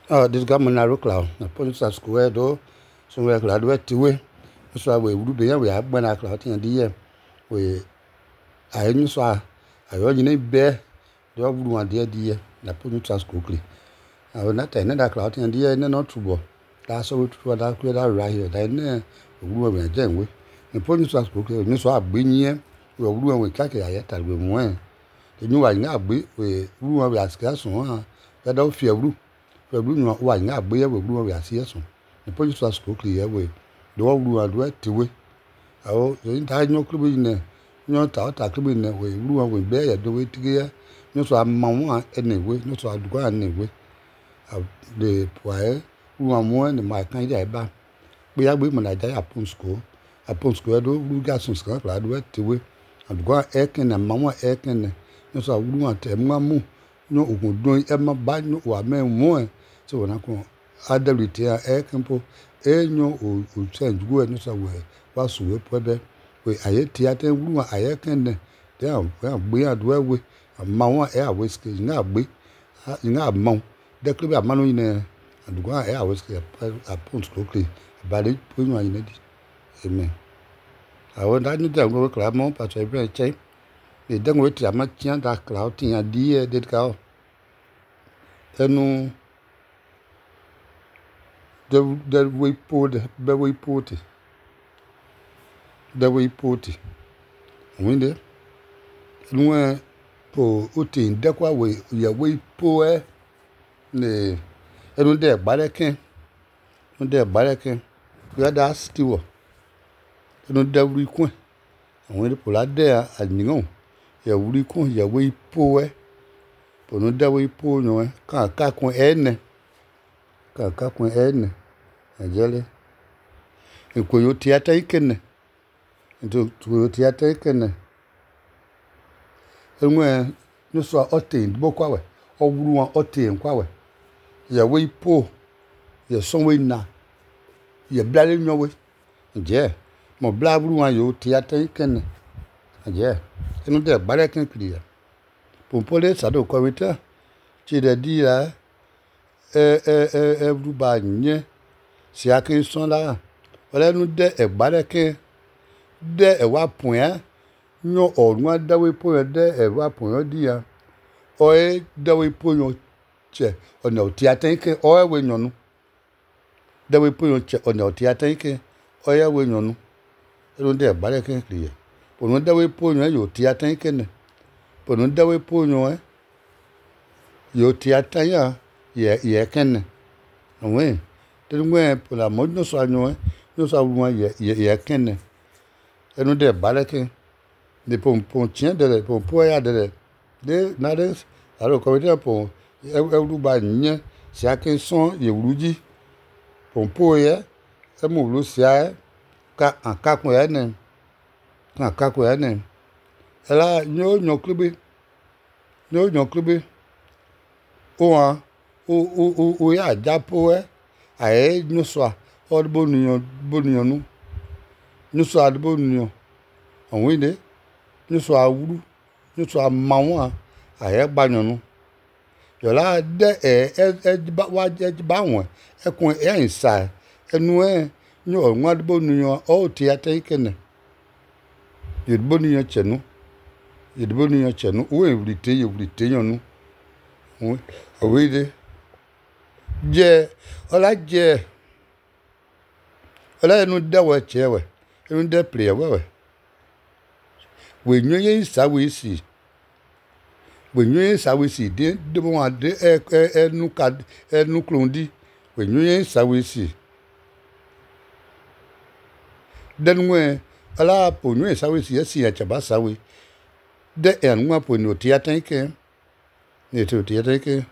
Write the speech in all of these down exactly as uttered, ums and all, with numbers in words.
Oh, this government narrow cloud. The police are square do. So we're glad we're to way. So we would be we have when I cloud in the year. We I knew so I originally bear the old one dear dear. The police are quickly. I will not another cloud in the year, not true. That's all what I could right here. Then we were in a way. The police are quickly. Miss I bring here. We were doing with Kaki. I had to be one. The new I now be we were asking us one. That don't fear blue. Blue no wa nya agbe we blue we ase so the police was quickly here we the one blue and wet we awo the entire no club in no ta ta club in we blue we be ya do we tige no so amma won anyway no so adugo anyway the poe blue am and my kind ya ba pe ya gbe mo na ja upon school upon school do blue gas so school la do wet we adugo e ken na mama e ken no so blue an te mamu no ogun don e ma ba no wa me mo so wona ko adability a e kempo enyo o o change go no so we wa so we pobe we aye ti ate wuru aye kenne de a gbe adu we ma won e awe ske na gbe na ma de club amanu yin adugo e awe ske a point locally bale ponyo yin di amen awon da ni de go club mo pa so be che e de go ti ama tian da cloud ti a di e de ka enu the the way put the way put the way put winde nuwe po uti ndekwa we ya we po e ne enu de gbareken enu de gbareken we da stiwo enu de wuri kun àwọn ile pola de aniyan ya wuri kun ya we po e po nu de we po yan kan ka kun ene kan ka kun ene ajele ikoyo tiata ikene ndo tuyo tiata ikene enwe nuso otin bokwa we owuru won otin kwa we ya we po ya sonwe na ya blale nyowe nje mo bla buru won yo tiata ikene nje enu de gbare ken kiri pompole sado kwita chi de dia e e e everuba nye si akin son la wala nu de e gbare ken de e wa pon nyo orun adawe po de e wa pon dia o e dawe po yo che ona oti atenke o e we nyonu dawe po yo che ona oti atenke o e we nyonu enu de gbare ken kiri onu dawe po yo yo ti atenke ne onu dawe po yo yo ti atanya ye ye ken we tengwe pola modno so anyo no so won ye ye ken enu de baleke de pon pon tien de pon po ya de de na de aro ko de pon e ru ba nye si akin son ye wuruji pon po ye e mu lu sia ka an ka kun ye ne ka ka kun ye ne ela nyo nyo klubi nyo nyo klubi o a o o o ya japo e aye nuso odbo niyan bo niyan nu nuso adbo niyan awon ide nuso awuru nuso amawon aye gbayan nu yola de e e ba wa je ba won ekun e insa enu e ni orun adbo niyan o ti ate ikene yedbo niyan chenu yedbo niyan chenu o everite everite yan nu awide je ola je ola enu de we chewe enu de play we we nyoye sawe si we nyoye sawe si de de mo ade enu ka enu klondi we nyoye sawe si denwe ala po nyoye sawe si esi ya chaba sawe de enu apo no ti atanke ni to ti atanke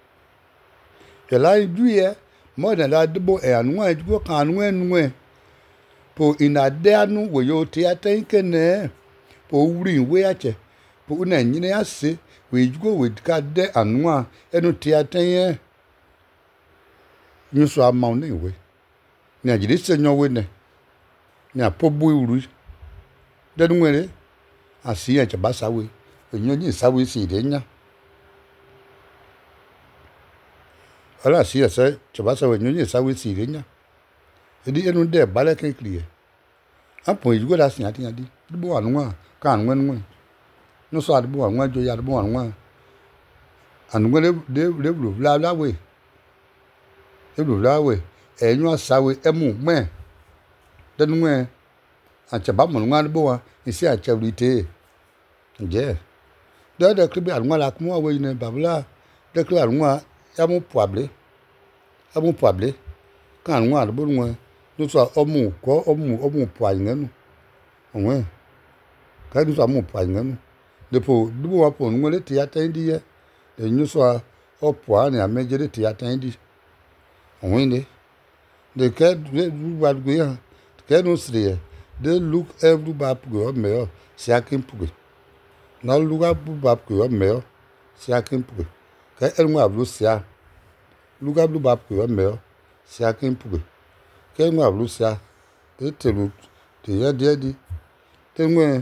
ela duye mo na la debo e anu ajugo kan anu enu po inade anu we yo ti atanke ne po wuri we ache po na nyine ase we jugo we ka de anu a enu ti atan nyuso ama ne we ni ajiri se nyo we ne ni apobu uru de nwere asi ya chaba sawe enyo ni sawe si de nya ala si ese choba se we nyonye sa we si renya edi enu de bale kan clear apo yugo da sin ati adi bo anu a ka anu enu no so adi bo anu ajo ya bo anu a anu le de le blu bla bla we e blu bla we enyu asa we emu gben denu e a choba mo anu bo wa isi a chebrite nje de de klibi anu la kuma we ni babla de klibi anu ya mo poable amu poable kan anu adu bo nu no so omu ko omu omu po ayenu onwe ka ni so amu po ayenu depo dubo wa po nu le ti atan di ye de nyu so opo ani amejere ti atan di onwe ni de ke du ba go ya ke no sire de look every bab go me si akin puge na luga bu bab go me si akin puge ka enwa ablu sia luga bu bab go me si akin puge kenwa ablusia te telu te ya dia di tenwe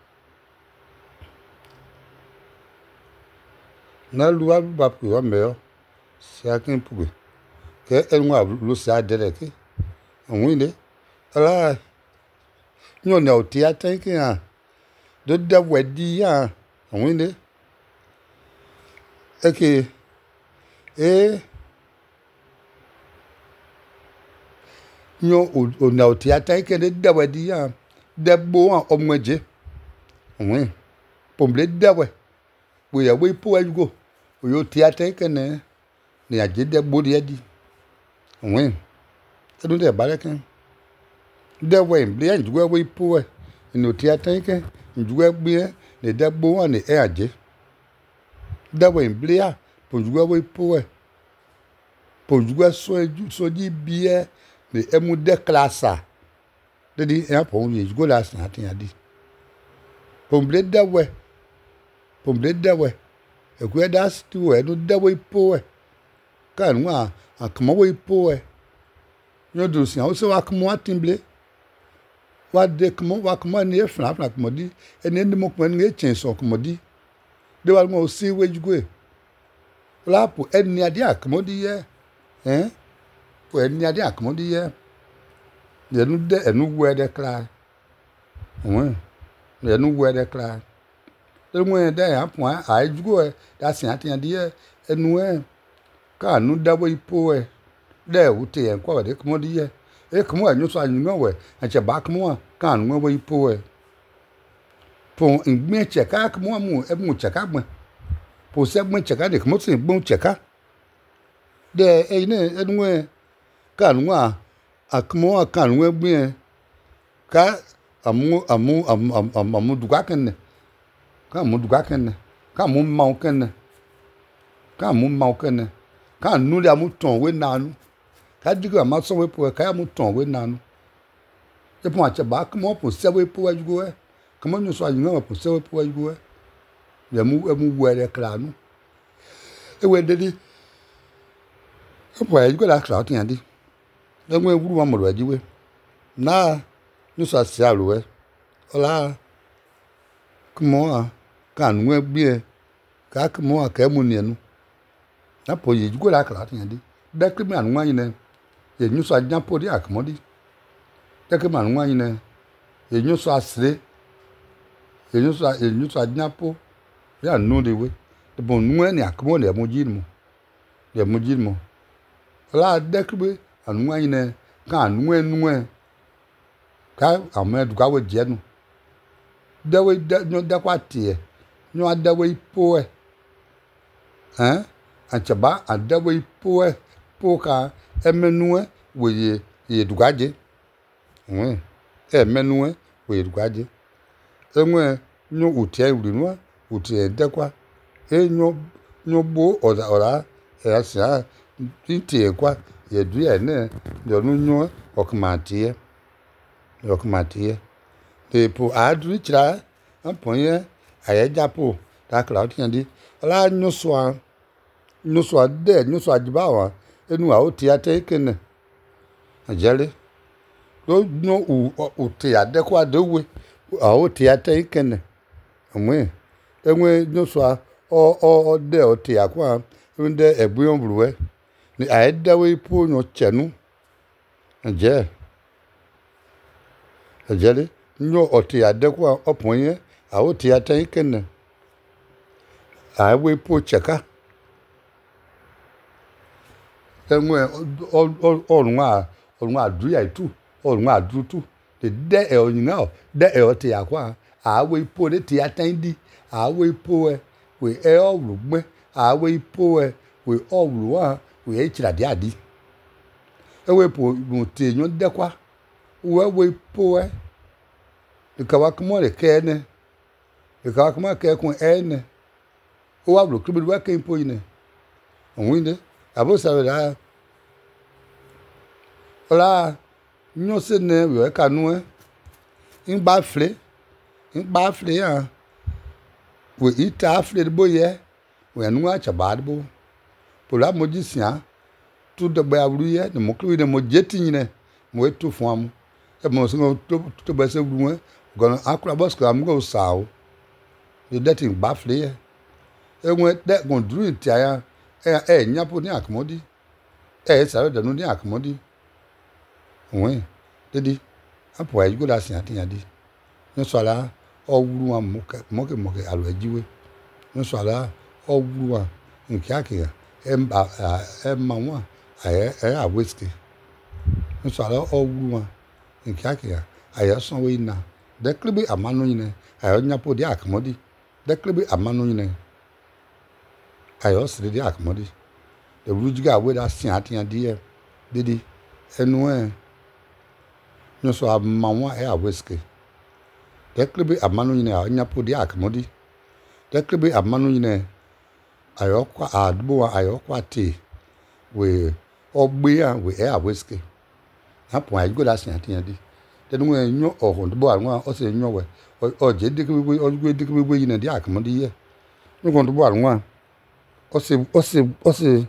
na luwa bab ko me si akin puge ke enwa ablusia dere ke onwinde ala nyo na oti atan ke ha do da wedi ya onwinde eke e nyo o na oti atan ke de da wedi ya de bo a omweje onwe pomble da we we ya we po ajugo o yo ti atan ke ne ni aje de bo de di onwe e do de bare kan de we mble ajugo we po we ni oti atan ke njugo gbe ne de bo ni e aje de we mble a po njugo we po we po njugo so so di bie de emu de klasa de di e po wi njugo la san atin adi pomble de we pomble de we e ku da stu we no de we po we kan wa akmo we po we yo do sin o se wa akmo atimble wa de kmo wa kmo ni e fna fna kmo di eni ndi mo kmo ni e chen so kmo di de wa mo si we jugo la po eni adi akmo di ye eh po eni adi akmo di ye ye nu de enu we de kla won ye nu we de kla de mo de ya po a jugo e da sin atin adi ye enu e ka nu da bo ipo e de u te en kwa de kmo di ye e kmo anyu so anyu we a che ba kmo ka nu we ipo e po ngme che ka kmo mu e mu che ka gbe po se gbe che ka de kmo sin gbe che ka de e ne enu e ka nu a akmo ka nu e gbe ka amu amu amu amu duga ken ka mu duga ken ka mu ma ken ka mu ma ken ka nu le amu ton we nanu ka digo ma so we po ka amu ton we nanu e po a che ba kmo po se we po ajugo e kmo nyu so anyu po se we po ajugo e ya mu emu we de kla nu e we de di e po ajugo la kla tin adi e mo ewuru ma mo ajiwe na nyu so ase alo e ola kmo a ka nu e gbe ka kmo a ka mu ni enu na po ye jugo la kla tin adi de kri mi anu anyi ne ye nyu so ajan po di akmo di de kri mi anu anyi ne ye nyu so asre ye nyu so ye nyu so ajan po ya nu de we de bon nu e ni akmo le mo ji mu le mo ji mu la de kri anu anyi ne ka anu enu e ka ame du ka we je nu de we de nyu de kwa tie nyu ade we po e eh achaba ade we po e po ka emenu e we ye ye du ka je we emenu e we ye du ka je enwe nyu utie uri nu utie de kwa e nyu nyu bo oda ora e asa tintie kwa ye du ye ne yo nu nyu okmatie okmatie de po adru chira amponye ayejapo ta kla otin di ala nyu so a nyu so de nyu so ajiba wa enu a oti ate kene ajale do no u oti ade kwa de we a oti ate kene amwe enwe nyu so a o o de oti akwa nde ebuyon bruwe ni ai dawe po nyo chenu nje ajele nyo oti adekwa oponye a oti atan kenne ai we po cheka enwe olunwa olunwa adu ya itu olunwa adu tu de de e oyina de e oti akwa a we po de ti atan di a we po e we e olugbe a we po e we oluwa we e chira de adi e we po mo ti nyo dekwa we we po e ikawa kmo le kene ikawa kmo ke kun ene o wa blo kribi wa ke po ine onwinde abo sabe da ola nyo se ne we ka nu e ngba fle ngba fle ya we ita fle de boye we nu a chaba de bo pola moji sia tu de ba wru ye ne mo kri de mo jeti nyine mo etu fun am e mo so to to ba se wru e gona akura boss ka am go saw de that in ba fle ye e won de gon dru ti aya e e nyapo ni akmodi e sare de nu ni akmodi won dedi apo ayi go la sin ati yadi no so ala o wuru am mo ke mo ke alo ajiwe no so ala o wuru am nkia ke e mba e ma wa aye e a whiskey no so ala o wuru am nkia ke aye so we na de klibi amanu yine aye nyapo di akmodi de klibi amanu yine aye sire di akmodi de rujiga we da sin ati yadi e dedi enu e no so amawa e a whiskey de klibi amanu yine a nyapo di akmodi de klibi amanu yine ayo kwa adbo ayo kwa ti we ogbe a we e a whiskey hapo ayi go da sin ati yadi de nu e nyo ohun bo arun o se nyo we o je de klibi o gbe de klibi yine di akmodi ye nu kon bo arun o se o se o se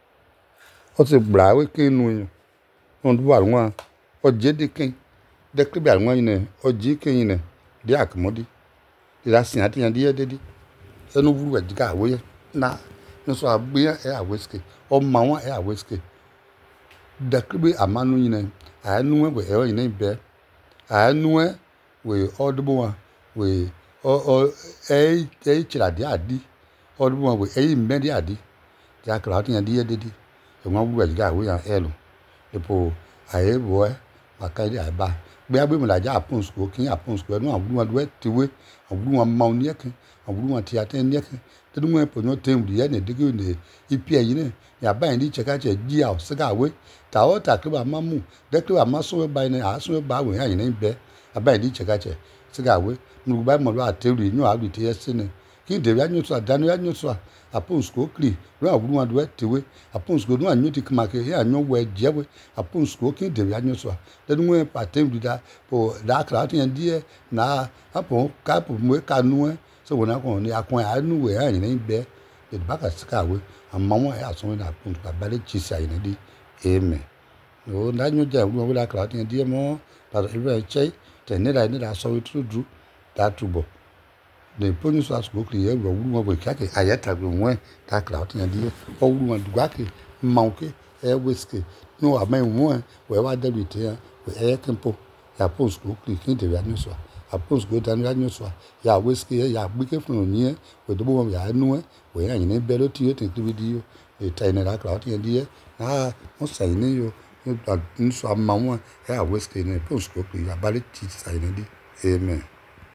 o se bra we kinu yin kon bo arun o je de kin de klibi arun yine o ji kin yine di akmodi ila sin ati yan di ye dedi enu buru ejiga we na no so agbe e a whiskey o ma won e a whiskey de klibi amanu yine anu we e yine be anu we odbo we o o e e chira di adi odbo we e me di adi ja kra ati yan di ye dedi e won buru ejiga we yan elu epo aye bo e makai aba gbe agbe mo la ja apun school kin apun school no aburu wa do tiwe aburu wa ma oni ekin aburu wa ti aten ni ekin te du mo po no tem ri ye ne digi ne ipi eyin ne ya ba yin di cheka che ji a siga we ta o ta kliba mamu de kliba maso we ba ni a so we ba we yan ni be aba yin di cheka che siga we mu ba mo lo ateri nyu a bi ti esine kin de ya nyu so danu ya nyu so apun school kli ro aburu wa do tiwe apun school no anyu ti kma ke ya nyu we je we apun school kin de ya nyu so de nu we pa tem ri da po da kra ti yan die na apun ka po mo ka nu e so wona ko ni akun anu we yan ni be de ba ka sika we amma won ya so na apun ka ba le chi sa yin di amen o na nyu je wo we la kra ti yan die mo pa e che te ne la ni la so we tru dru da tubo de poni so asko kli e wo wu wo ka ke ayata gbe won ta kra ti yan di o wu won dugwa ke ma ke e whiskey no amen won we wa de bi te we e tempo ya pons ko kli kin de ya ni so apos go dan ya ni so ya whiskey ya gbe ke fun ni e we do bo ya nu e we yan ni be lo ti e te bi di e ta ni la kra ti yan di e ah won sa ni yo ni so ma won ya whiskey ni pons ko kli ya ba le ti sa ni di amen.